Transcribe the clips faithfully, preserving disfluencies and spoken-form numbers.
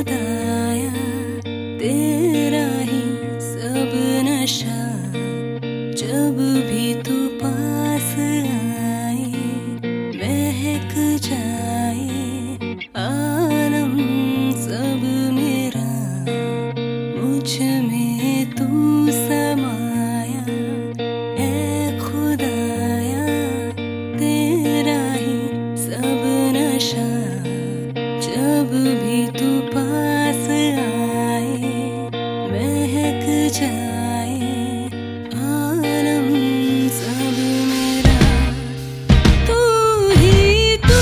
खुदाया तेरा ही सब नशा, जब भी तू पास आए महक जाए आलम सब मेरा, मुझ में तू समाया है खुदाया तेरा ही सब नशा, जब भी तू पास आए महक जाए आलम सब मेरा। तू ही तू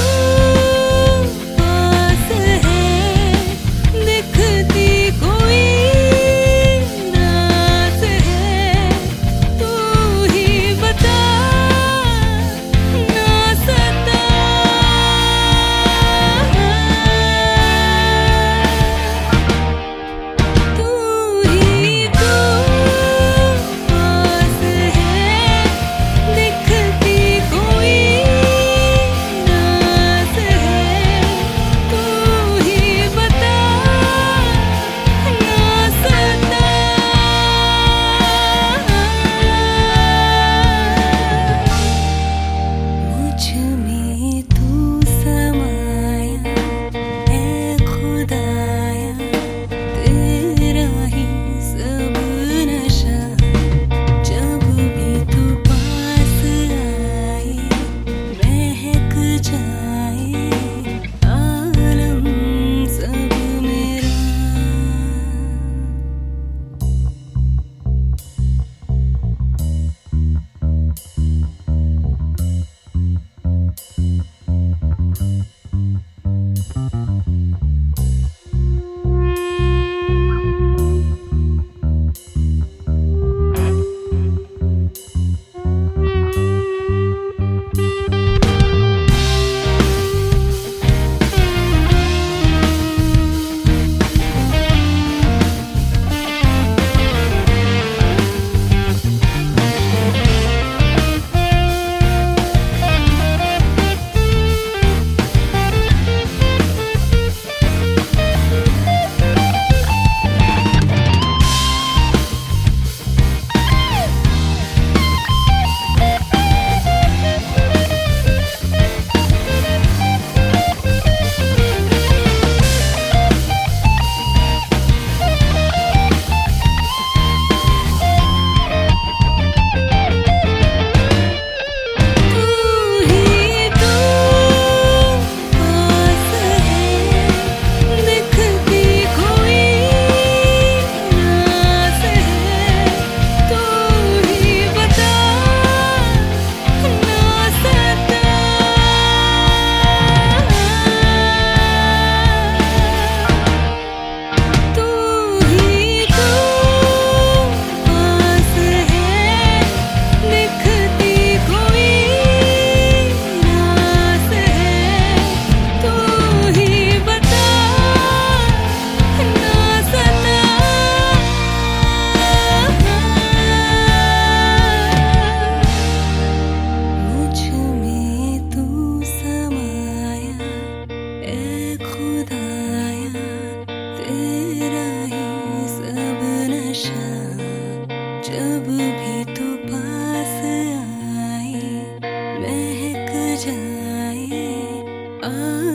पास है, दिखती कोई रात है, तू ही बता ना सता। जब भी तू पास आए महक जाए आ